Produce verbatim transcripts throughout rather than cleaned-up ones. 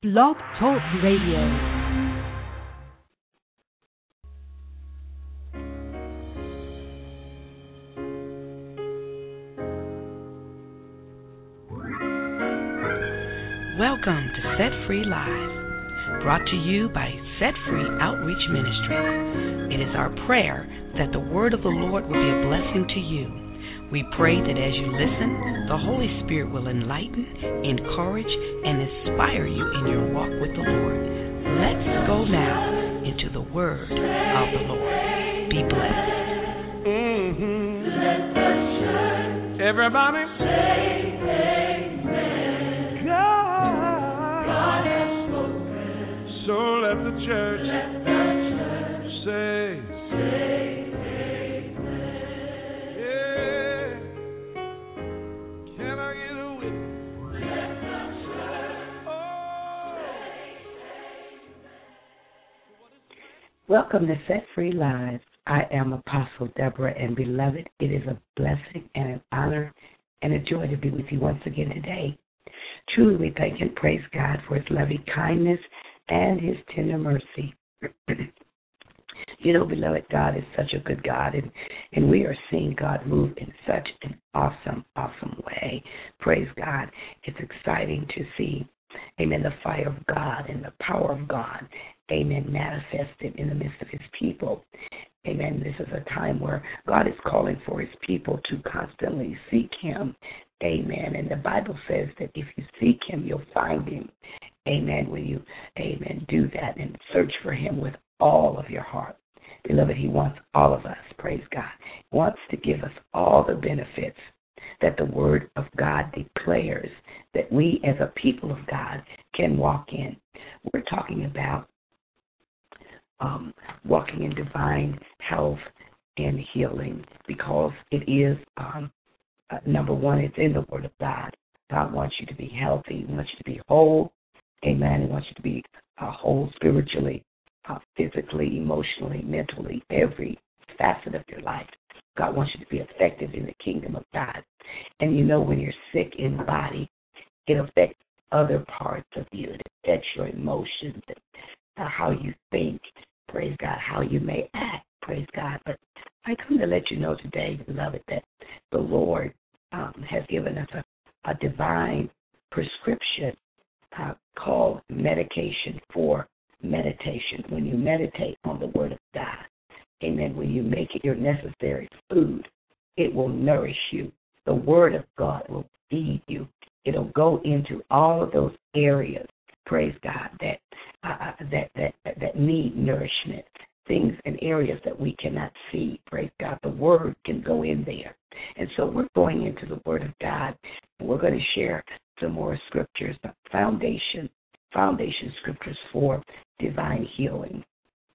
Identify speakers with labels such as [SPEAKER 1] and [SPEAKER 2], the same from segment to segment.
[SPEAKER 1] Blog Talk Radio.
[SPEAKER 2] Welcome to Set Free Live, brought to you by Set Free Outreach Ministries. It is our prayer that the word of the Lord will be a blessing to you. We pray that as you listen, the Holy Spirit will enlighten, encourage, and inspire you in your walk with the Lord. Let's go now into the word of the Lord. Be blessed.
[SPEAKER 3] Mm-hmm. Let the church Everybody say amen. God, God has spoken. So let the church, let the church say, say amen. Yeah. Can I get a witness? Let the church oh.
[SPEAKER 4] Welcome to Set Free Live. I am Apostle Deborah, and beloved, it is a blessing and an honor and a joy to be with you once again today. Truly, we thank and praise God for His loving kindness and His tender mercy. You know, beloved, God is such a good God, and, and we are seeing God move in such an awesome, awesome way. Praise God. It's exciting to see, amen, the fire of God and the power of God, amen, manifested in the midst of His people. Amen. This is a time where God is calling for His people to constantly seek Him. Amen. And the Bible says that if you seek Him, you'll find Him. Amen. When you, amen, do that and search for Him with all of your heart. Beloved, He wants all of us, praise God. He wants to give us all the benefits that the Word of God declares that we as a people of God can walk in. We're talking about Um, walking in divine health and healing, because it is, um, uh, number one, it's in the Word of God. God wants you to be healthy. He wants you to be whole. Amen. He wants you to be uh, whole spiritually, uh, physically, emotionally, mentally, every facet of your life. God wants you to be effective in the kingdom of God. And you know, when you're sick in the body, it affects other parts of you. It affects your emotions and uh, how you think. Praise God, how you may act, praise God. But I come to let you know today, beloved, that the Lord um, has given us a, a divine prescription uh, called medication for meditation. When you meditate on the Word of God, amen, when you make it your necessary food, it will nourish you. The Word of God will feed you. It'll go into all of those areas, praise God, that Uh, that, that that need nourishment, things and areas that we cannot see. Praise God. The Word can go in there. And so we're going into the Word of God, and we're going to share some more scriptures, foundation, foundation scriptures for divine healing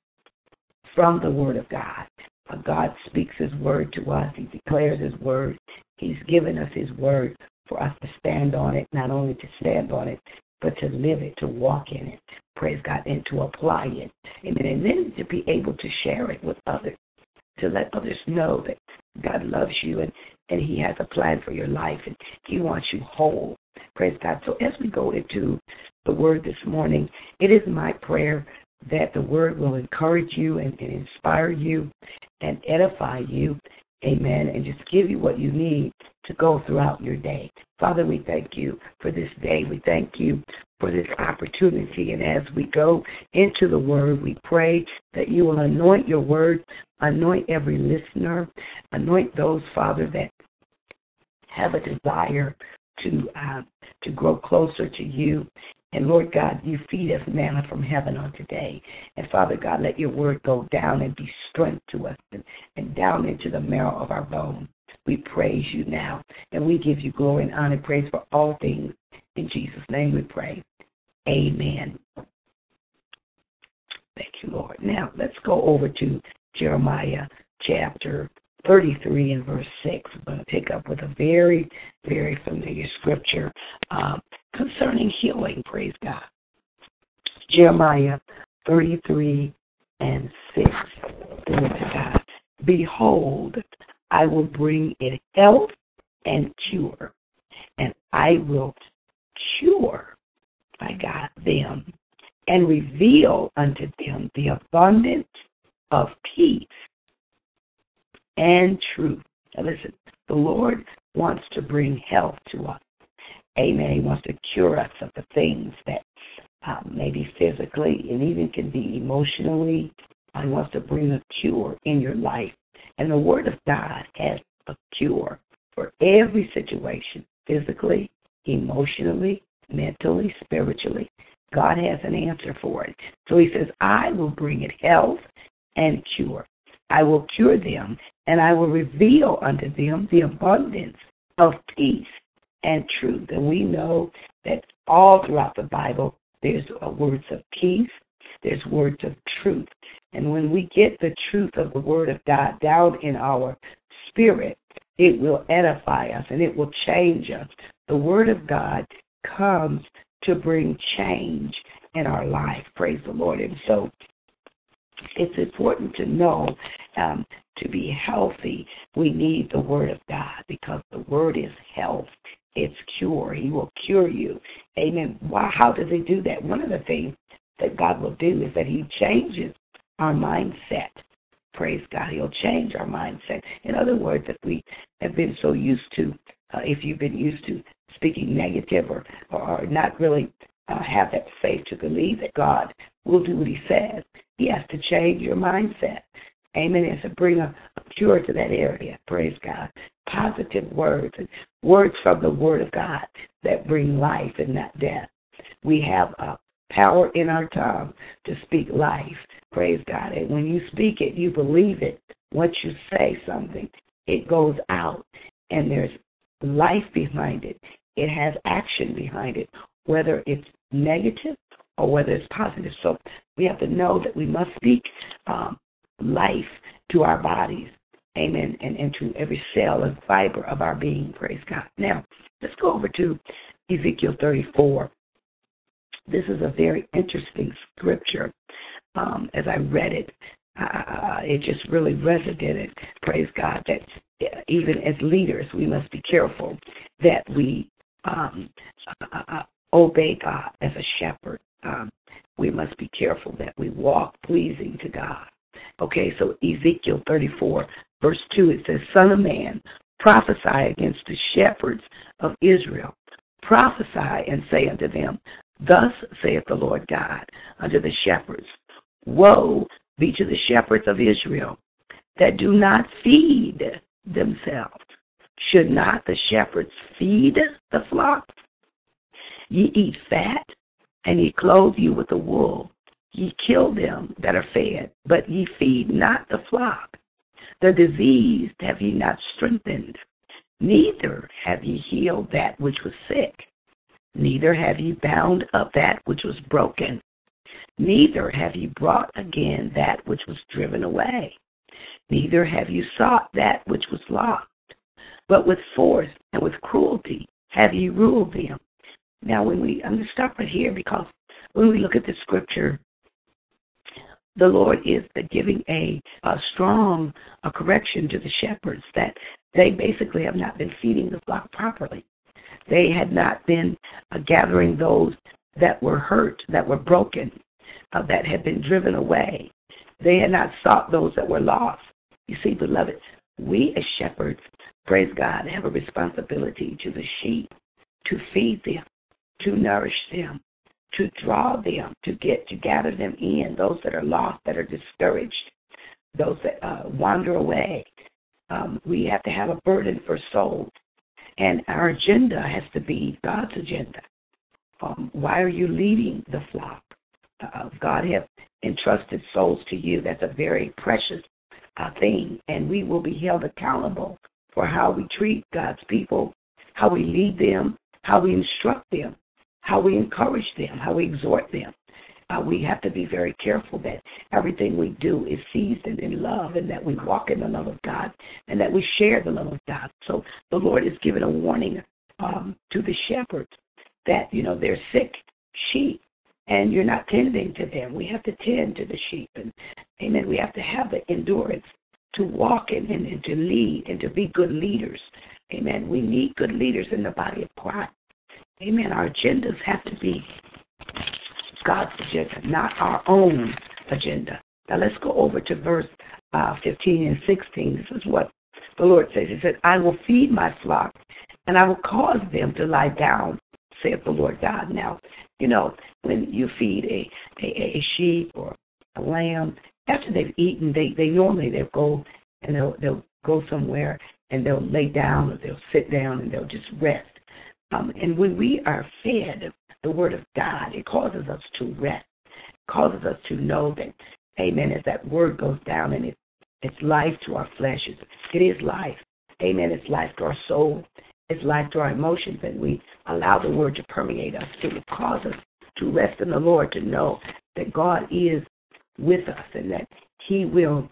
[SPEAKER 4] from the Word of God. God speaks His Word to us. He declares His Word. He's given us His Word for us to stand on it, not only to stand on it, but to live it, to walk in it, praise God, and to apply it. Amen. And then to be able to share it with others, to let others know that God loves you and, and He has a plan for your life and He wants you whole. Praise God. So as we go into the Word this morning, it is my prayer that the Word will encourage you and, and inspire you and edify you. Amen. And just give you what you need to go throughout your day. Father, we thank you for this day. We thank you for this opportunity. And as we go into the Word, we pray that you will anoint your Word, anoint every listener, anoint those, Father, that have a desire to uh, to grow closer to you. And Lord God, you feed us manna from heaven on today. And Father God, let your Word go down and be strength to us and, and down into the marrow of our bones. We praise you now, and we give you glory and honor and praise for all things. In Jesus' name we pray. Amen. Thank you, Lord. Now, let's go over to Jeremiah chapter thirty-three and verse six. We're going to pick up with a very, very familiar scripture um, concerning healing. Praise God. Jeremiah thirty-three and six. Glory to God. Behold, I will bring it health and cure, and I will cure by God, them, and reveal unto them the abundance of peace and truth. Now listen, the Lord wants to bring health to us. Amen. He wants to cure us of the things that uh, maybe physically and even can be emotionally. He wants to bring a cure in your life. And the Word of God has a cure for every situation, physically, emotionally, mentally, spiritually. God has an answer for it. So he says, I will bring it health and cure. I will cure them, and I will reveal unto them the abundance of peace and truth. And we know that all throughout the Bible, there's words of peace, there's words of truth. And when we get the truth of the Word of God down in our spirit, it will edify us and it will change us. The Word of God comes to bring change in our life. Praise the Lord. And so it's important to know um, to be healthy, we need the Word of God, because the Word is health. It's cure. He will cure you. Amen. Why? How does he do that? One of the things that God will do is that he changes our mindset. Praise God. He'll change our mindset. In other words, if we have been so used to, uh, if you've been used to speaking negative or, or not really uh, have that faith to believe that God will do what he says, he has to change your mindset. Amen. He has to bring a, a cure to that area. Praise God. Positive words and words from the Word of God that bring life and not death. We have a power in our tongue to speak life. Praise God. And when you speak it, you believe it. Once you say something, it goes out, and there's life behind it. It has action behind it, whether it's negative or whether it's positive. So we have to know that we must speak um, life to our bodies. Amen. And, and to every cell and fiber of our being. Praise God. Now, let's go over to Ezekiel thirty-four. This is a very interesting scripture. Um, as I read it, uh, it just really resonated, praise God, that even as leaders, we must be careful that we um, uh, obey God as a shepherd. Um, we must be careful that we walk pleasing to God. Okay, so Ezekiel thirty-four, verse two, it says, Son of man, prophesy against the shepherds of Israel. Prophesy and say unto them, Thus saith the Lord God unto the shepherds, Woe be to the shepherds of Israel that do not feed themselves. Should not the shepherds feed the flock? Ye eat fat, and ye clothe you with the wool. Ye kill them that are fed, but ye feed not the flock. The diseased have ye not strengthened, neither have ye healed that which was sick. Neither have ye bound up that which was broken. Neither have ye brought again that which was driven away. Neither have you sought that which was lost. But with force and with cruelty have ye ruled them. Now, when we, I'm going to stop right here, because when we look at the scripture, the Lord is giving a, a strong a correction to the shepherds that they basically have not been feeding the flock properly. They had not been uh, gathering those that were hurt, that were broken, uh, that had been driven away. They had not sought those that were lost. You see, beloved, we as shepherds, praise God, have a responsibility to the sheep to feed them, to nourish them, to draw them, to get to gather them in, those that are lost, that are discouraged, those that uh, wander away. Um, we have to have a burden for souls. And our agenda has to be God's agenda. Um, why are you leading the flock? Uh, God has entrusted souls to you. That's a very precious uh, thing. And we will be held accountable for how we treat God's people, how we lead them, how we instruct them, how we encourage them, how we exhort them. Uh, we have to be very careful that everything we do is seasoned in love, and that we walk in the love of God, and that we share the love of God. So the Lord is giving a warning um, to the shepherds that, you know, they're sick sheep, and you're not tending to them. We have to tend to the sheep, and amen. We have to have the endurance to walk in and, and to lead and to be good leaders. Amen. We need good leaders in the body of Christ. Amen. Our agendas have to be God's agenda, not our own agenda. Now let's go over to verse uh, fifteen and sixteen. This is what the Lord says. He said, I will feed my flock, and I will cause them to lie down, saith the Lord God. Now, you know, when you feed a, a, a sheep or a lamb, after they've eaten, they, they normally they'll go and they'll, they'll go somewhere and they'll lay down or they'll sit down and they'll just rest. Um, and when we are fed the Word of God, it causes us to rest. It causes us to know that, amen, as that Word goes down and it, it's life to our flesh. It's, it is life. Amen. It's life to our soul. It's life to our emotions. And we allow the Word to permeate us. It will cause us to rest in the Lord, to know that God is with us and that He will,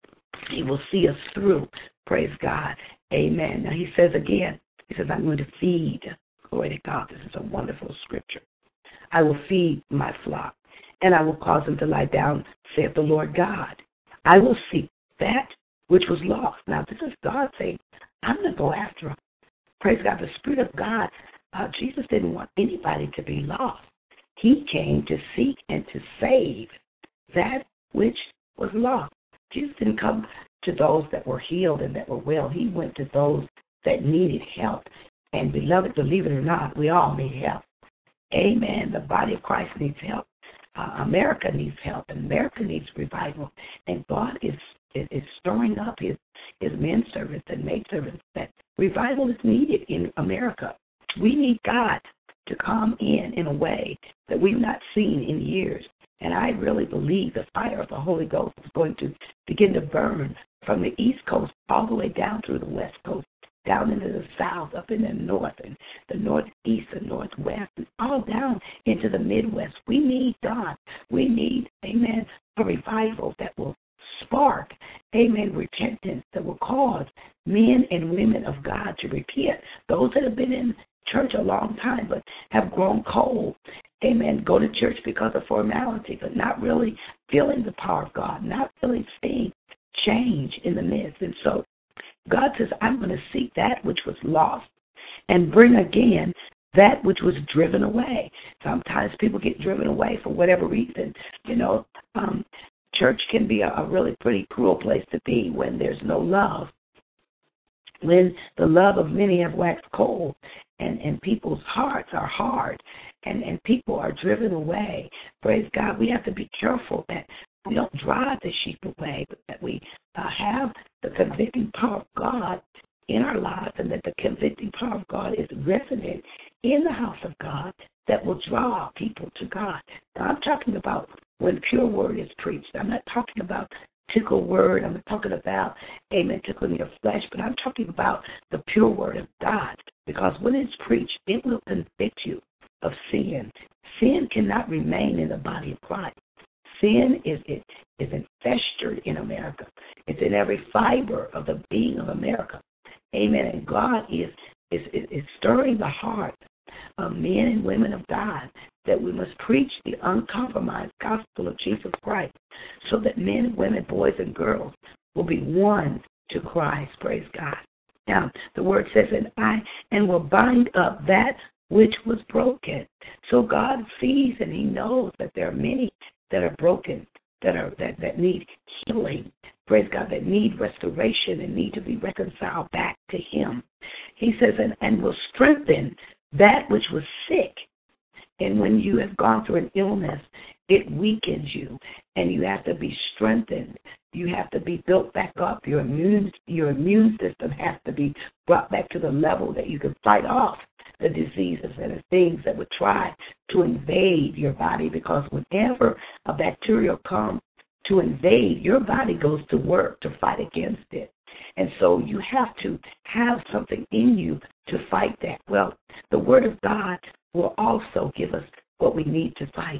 [SPEAKER 4] He will see us through. Praise God. Amen. Now He says again, He says, I'm going to feed. Glory to God. This is a wonderful scripture. I will feed my flock, and I will cause them to lie down, saith the Lord God. I will seek that which was lost. Now, this is God saying, I'm going to go after them. Praise God. The Spirit of God, uh, Jesus didn't want anybody to be lost. He came to seek and to save that which was lost. Jesus didn't come to those that were healed and that were well. He went to those that needed help. And beloved, believe it or not, we all need help. Amen. The body of Christ needs help. Uh, America needs help. And America needs revival. And God is, is, is stirring up his, his men servants and maid servants that revival is needed in America. We need God to come in in a way that we've not seen in years. And I really believe the fire of the Holy Ghost is going to begin to burn from the East Coast all the way down through the West Coast, down into the South, up in the North, and the Northeast, the Northwest, and all down into the Midwest. We need God. We need, amen, a revival that will spark, amen, repentance, that will cause men and women of God to repent. Those that have been in church a long time but have grown cold, amen, go to church because of formality, but not really feeling the power of God, not really seeing change in the midst. And so God says, I'm going to seek that which was lost and bring again that which was driven away. Sometimes people get driven away for whatever reason. You know, um, church can be a, a really pretty cruel place to be when there's no love. When the love of many have waxed cold and, and people's hearts are hard and, and people are driven away. Praise God. We have to be careful that we don't drive the sheep away, but that we uh, have the convicting power of God in our lives, and that the convicting power of God is resident in the house of God that will draw people to God. Now, I'm talking about when pure word is preached. I'm not talking about tickle word. I'm not talking about, amen, tickling your flesh, but I'm talking about the pure word of God, because when it's preached, it will convict you of sin. Sin cannot remain in the body of Christ. Sin is is, is infested in America. It's in every fiber of the being of America. Amen. And God is is, is stirring the heart of men and women of God that we must preach the uncompromised gospel of Jesus Christ so that men and women, boys and girls will be won to Christ. Praise God. Now, the word says, and I and will bind up that which was broken. So God sees and he knows that there are many that are broken, that are that, that need healing, praise God, that need restoration and need to be reconciled back to him. He says, and, and will strengthen that which was sick. And when you have gone through an illness, it weakens you, and you have to be strengthened. You have to be built back up. Your immune, your immune system has to be brought back to the level that you can fight off the diseases and the things that would try to invade your body, because whenever a bacteria comes to invade, your body goes to work to fight against it. And so you have to have something in you to fight that. Well, the Word of God will also give us what we need to fight,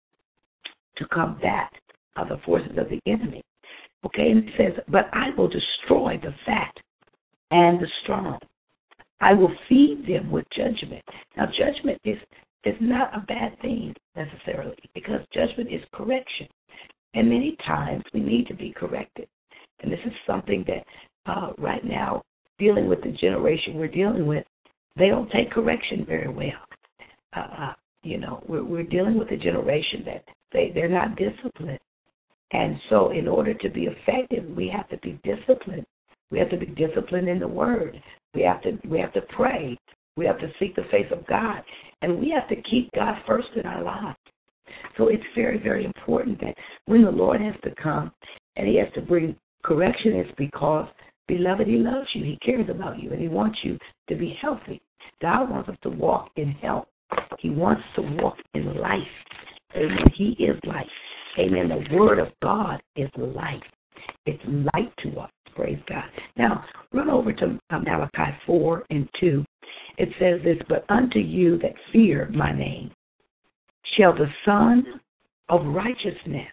[SPEAKER 4] to combat the forces of the enemy. Okay, and it says, but I will destroy the fat and the strong. I will feed them with judgment. Now, judgment is, is not a bad thing necessarily, because judgment is correction. And many times we need to be corrected. And this is something that uh, right now, dealing with the generation we're dealing with, they don't take correction very well. Uh, You know, we're, we're dealing with a generation that they, they're not disciplined. And so in order to be effective, we have to be disciplined. We have to be disciplined in the Word. We have to we have to pray. We have to seek the face of God. And we have to keep God first in our lives. So it's very, very important that when the Lord has to come and he has to bring correction, it's because, beloved, he loves you. He cares about you, and he wants you to be healthy. God wants us to walk in health. He wants to walk in life. Amen. He is life. Amen. The Word of God is life. It's light to us. Praise God. Now, run over to Malachi four and two. It says this, but unto you that fear my name shall the Son of righteousness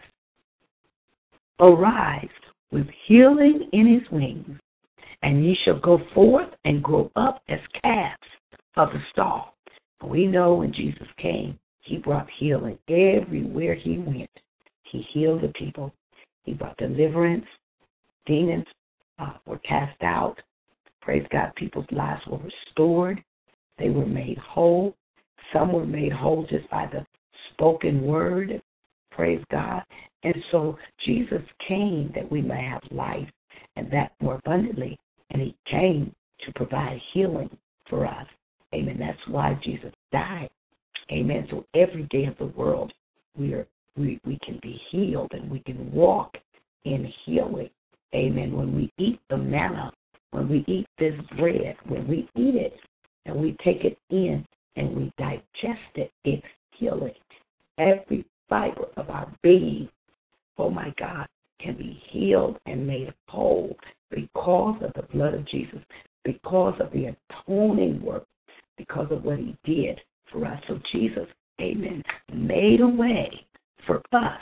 [SPEAKER 4] arise with healing in his wings, and ye shall go forth and grow up as calves of the stall. We know when Jesus came, he brought healing everywhere he went. He healed the people. He brought deliverance. Demons uh, were cast out. Praise God, people's lives were restored. They were made whole. Some were made whole just by the spoken word. Praise God. And so Jesus came that we may have life, and that more abundantly. And he came to provide healing for us. Amen. That's why Jesus died. Amen. So every day of the world, we are we, we can be healed and we can walk in healing. Amen. When we eat the manna, when we eat this bread, when we eat it and we take it in and we digest it, it's healing. Every fiber of our being, oh my God, can be healed and made whole because of the blood of Jesus, because of the atoning work, because of what he did for us. So Jesus, amen, made a way for us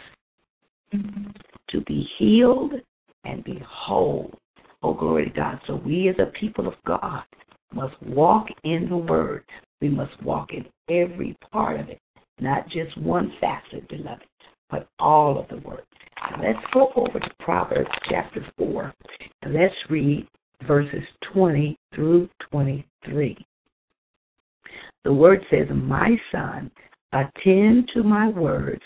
[SPEAKER 4] to be healed and be whole. Oh, glory to God. So we as a people of God must walk in the Word. We must walk in every part of it, not just one facet, beloved, but all of the Word. Now let's go over to Proverbs chapter four, and let's read verses twenty through twenty-three. The Word says, my son, attend to my words,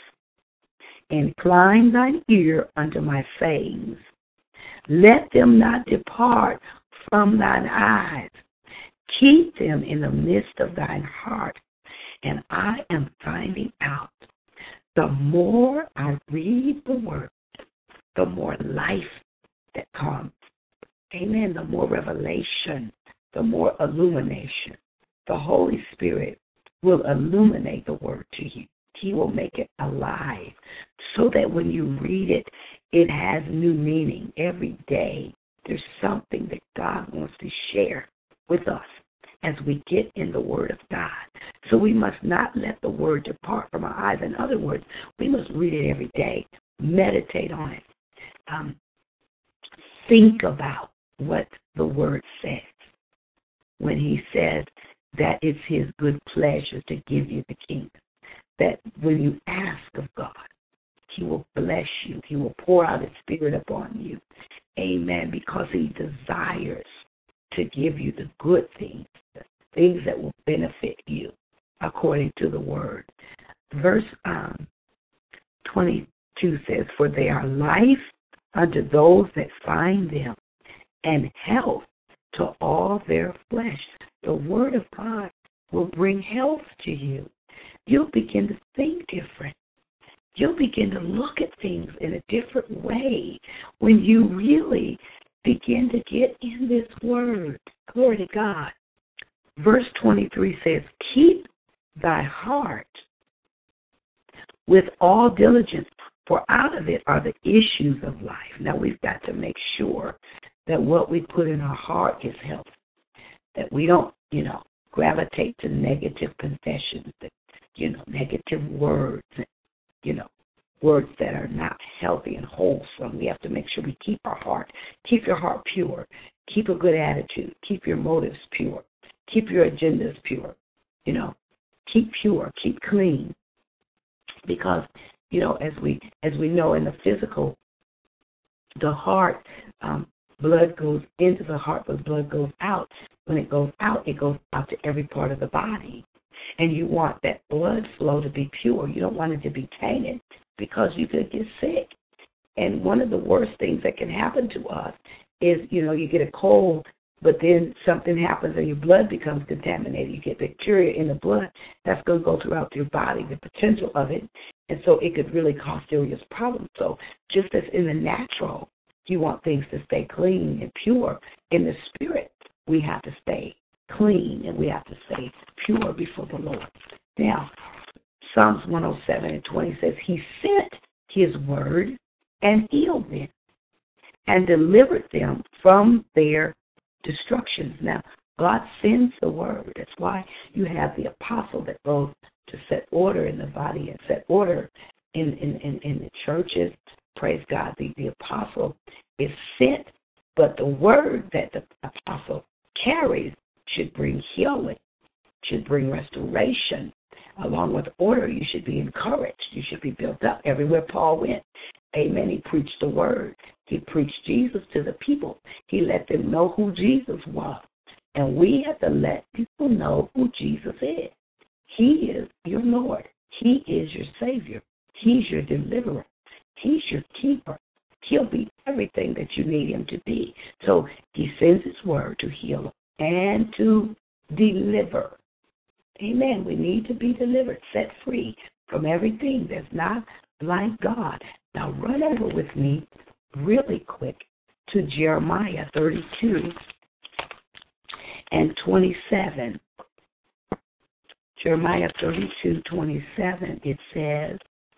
[SPEAKER 4] incline thine ear unto my sayings. Let them not depart from thine eyes. Keep them in the midst of thine heart. And I am finding out, the more I read the Word, the more life that comes. Amen. The more revelation, the more illumination. The Holy Spirit will illuminate the Word to you. He will make it alive so that when you read it, it has new meaning. Every day, there's something that God wants to share with us as we get in the Word of God. So we must not let the Word depart from our eyes. In other words, we must read it every day, meditate on it, um, think about what the Word says. When he says that it's his good pleasure to give you the kingdom, that when you ask of God, he will bless you. He will pour out his Spirit upon you. Amen. Because he desires to give you the good things, the things that will benefit you according to the Word. Verse um, twenty-two says, for they are life unto those that find them, and health to all their flesh. The Word of God will bring health to you. You'll begin to think different. You'll begin to look at things in a different way when you really begin to get in this Word. Glory to God. Verse twenty-three says, keep thy heart with all diligence, for out of it are the issues of life. Now we've got to make sure that what we put in our heart is healthy, that we don't, you know, gravitate to negative confessions, that, you know, negative words, you know, words that are not healthy and wholesome. We have to make sure we keep our heart, keep your heart pure, keep a good attitude, keep your motives pure, keep your agendas pure, you know, keep pure, keep clean. Because, you know, as we as we know in the physical, the heart, um, blood goes into the heart, but blood goes out. When it goes out, it goes out to every part of the body. And you want that blood flow to be pure. You don't want it to be tainted because you could get sick. And one of the worst things that can happen to us is, you know, you get a cold, but then something happens and your blood becomes contaminated. You get bacteria in the blood. That's going to go throughout your body, the potential of it. And so it could really cause serious problems. So just as in the natural, you want things to stay clean and pure. In the spirit, we have to stay clean and we have to stay pure before the Lord. Now, Psalms one oh seven and twenty says, He sent His word and healed them and delivered them from their destructions. Now, God sends the word. That's why you have the apostle that goes to set order in the body and set order in, in, in, in the churches. Praise God. The, the apostle is sent, but the word that the apostle carries should bring healing, should bring restoration. Along with order, you should be encouraged. You should be built up. Everywhere Paul went, amen, he preached the word. He preached Jesus to the people. He let them know who Jesus was. And we have to let people know who Jesus is. He is your Lord. He is your Savior. He's your deliverer. He's your keeper. He'll be everything that you need him to be. So he sends his word to heal and to deliver. Amen. We need to be delivered, set free from everything that's not like God. Now run over with me really quick to Jeremiah thirty-two and twenty-seven. Jeremiah thirty-two, twenty-seven, it says,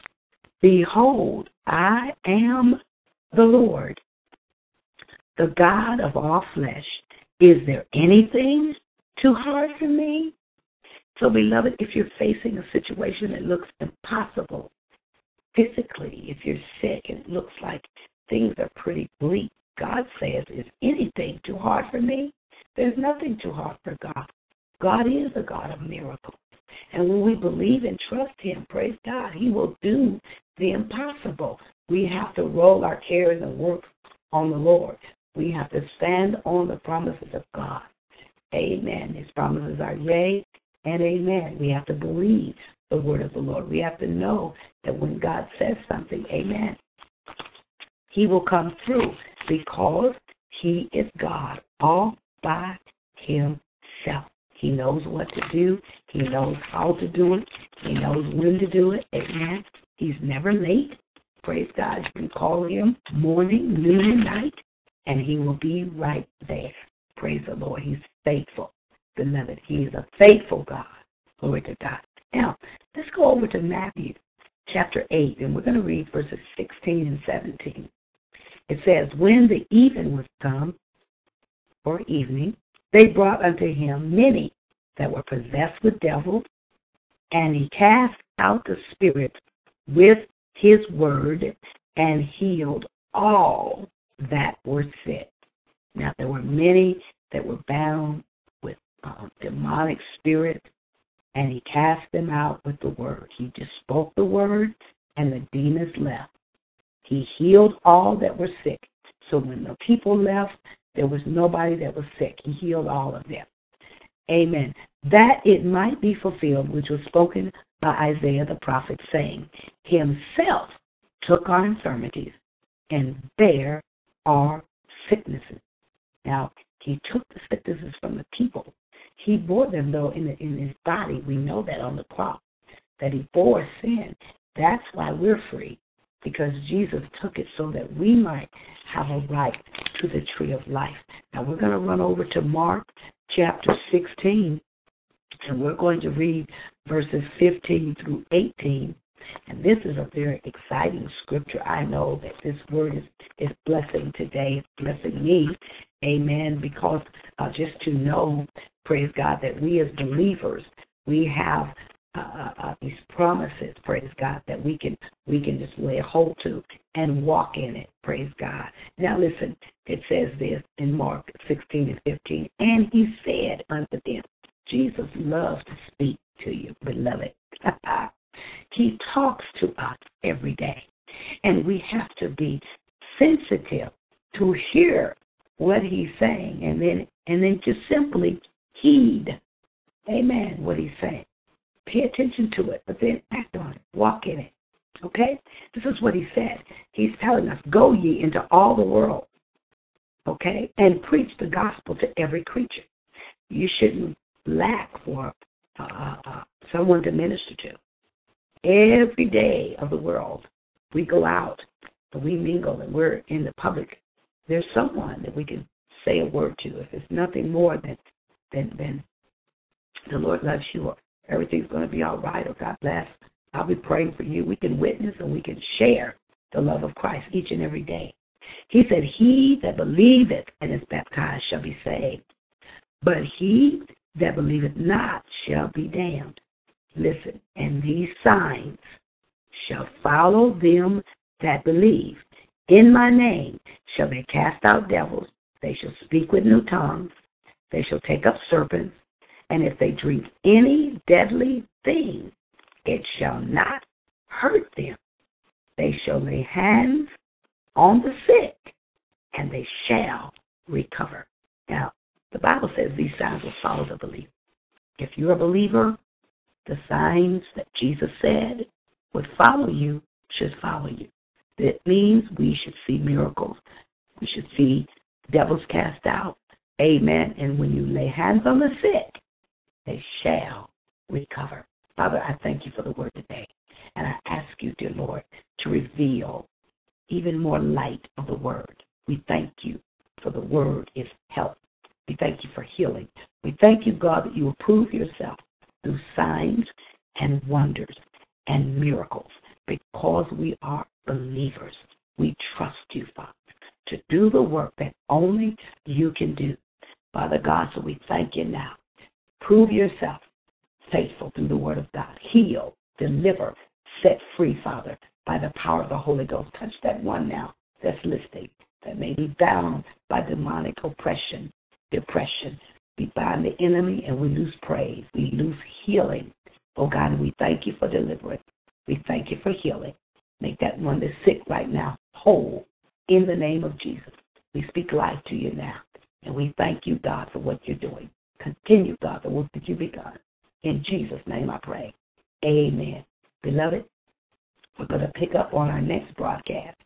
[SPEAKER 4] Behold, I am the Lord, the God of all flesh. Is there anything too hard for me? So, beloved, if you're facing a situation that looks impossible, physically, if you're sick and it looks like things are pretty bleak, God says, is anything too hard for me? There's nothing too hard for God. God is a God of miracles. And when we believe and trust him, praise God, he will do the impossible. We have to roll our cares and work on the Lord. We have to stand on the promises of God. Amen. His promises are yea and amen. We have to believe the word of the Lord. We have to know that when God says something, amen, he will come through because he is God all by himself. He knows what to do. He knows how to do it. He knows when to do it. Amen. He's never late. Praise God. You can call him morning, noon, and night, and he will be right there. Praise the Lord. He's faithful. Beloved, he is a faithful God. Glory to God. Now, let's go over to Matthew chapter eight, and we're going to read verses sixteen and seventeen. It says, When the even was come, or evening, they brought unto him many that were possessed with devils, and he cast out the spirits with his word and healed all that were sick. Now, there were many that were bound with um, demonic spirits, and he cast them out with the word. He just spoke the word, and the demons left. He healed all that were sick. So when the people left, there was nobody that was sick. He healed all of them. Amen. That it might be fulfilled, which was spoken by Isaiah the prophet, saying, Himself took our infirmities and bare our sicknesses. Now, he took the sicknesses from the people. He bore them, though, in, the, in his body. We know that on the cross, that he bore sin. That's why we're free, because Jesus took it so that we might have a right to the tree of life. Now, we're going to run over to Mark chapter sixteen, and we're going to read verses fifteen through eighteen. And this is a very exciting scripture. I know that this word is, is blessing today. It's blessing me. Amen. Because uh, just to know, praise God, that we as believers, we have uh, uh, these promises, praise God, that we can we can just lay hold to and walk in it. Praise God. Now listen, it says this in Mark sixteen and fifteen. And he said unto them, Jesus loves to speak to you, beloved. He talks to us every day, and we have to be sensitive to hear what he's saying, and then and then just simply heed, amen, what he's saying. Pay attention to it, but then act on it. Walk in it. Okay? This is what he said. He's telling us, go ye into all the world, okay, and preach the gospel to every creature. You shouldn't lack for uh, uh, someone to minister to. Every day of the world, we go out and we mingle and we're in the public. There's someone that we can say a word to. If it's nothing more than, than, than the Lord loves you, or everything's going to be all right, or God bless, I'll be praying for you. We can witness and we can share the love of Christ each and every day. He said, he that believeth and is baptized shall be saved, but he that believeth not shall be damned. Listen, and these signs shall follow them that believe. In my name shall they cast out devils. They shall speak with new tongues. They shall take up serpents. And if they drink any deadly thing, it shall not hurt them. They shall lay hands on the sick, and they shall recover. Now, the Bible says these signs will follow the believer. If you're a believer, the signs that Jesus said would follow you should follow you. That means we should see miracles. We should see devils cast out. Amen. And when you lay hands on the sick, they shall recover. Father, I thank you for the word today. And I ask you, dear Lord, to reveal even more light of the word. We thank you for the word is health. We thank you for healing. We thank you, God, that you will prove yourself through signs and wonders and miracles because we are believers. We trust you, Father, to do the work that only you can do. Father God, so we thank you now. Prove yourself faithful through the word of God. Heal, deliver, set free, Father, by the power of the Holy Ghost. Touch that one now that's listening, that may be bound by demonic oppression, depression. We bind the enemy and we lose praise. We lose healing. Oh, God, and we thank you for deliverance. We thank you for healing. Make that one that's sick right now whole in the name of Jesus. We speak life to you now. And we thank you, God, for what you're doing. Continue, God, the work that you've begun. In Jesus' name I pray. Amen. Beloved, we're going to pick up on our next broadcast.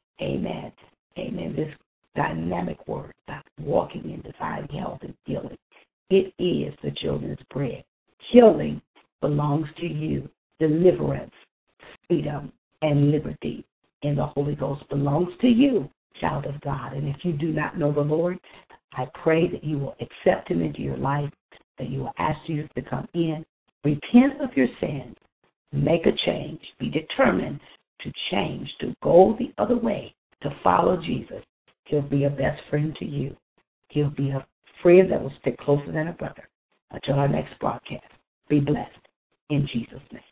[SPEAKER 4] Amen. Amen. This dynamic word about walking in divine health and healing. It is the children's bread. Healing belongs to you. Deliverance, freedom, and liberty in the Holy Ghost belongs to you, child of God. And if you do not know the Lord, I pray that you will accept him into your life, that you will ask Jesus to come in, repent of your sins, make a change, be determined to change, to go the other way, to follow Jesus. He'll be a best friend to you. He'll be a friend that will stick closer than a brother. Until our next broadcast, be blessed in Jesus' name.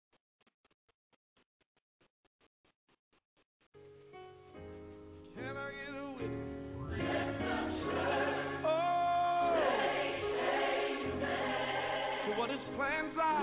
[SPEAKER 3] Can I get a witness? Oh, to what his plans are,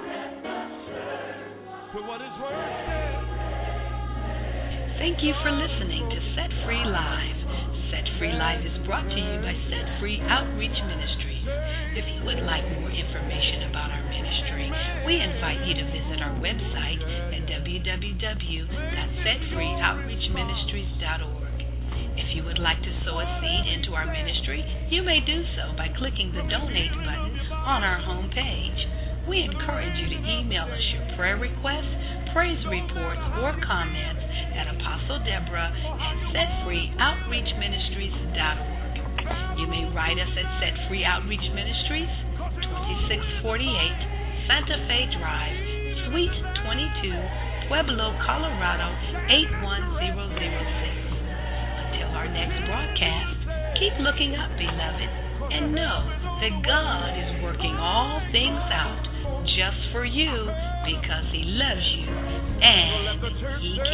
[SPEAKER 3] to what his word says.
[SPEAKER 2] Thank you for listening to Set Free Live. Set Free Live is brought to you by Set Free Outreach Ministries. If you would like more information about our ministry, we invite you to visit our website at w w w dot set free outreach ministries dot org. If you would like to sow a seed into our ministry, you may do so by clicking the Donate button on our home page. We encourage you to email us your prayer requests, praise reports, or comments at Apostle Deborah at set free outreach ministries dot org. You may write us at Set Free Outreach Ministries, twenty-six forty-eight Santa Fe Drive, Suite twenty-two, Pueblo, Colorado, eight one zero zero six. Until our next broadcast, keep looking up, beloved, and know that God is working all things out just for you because he loves you and he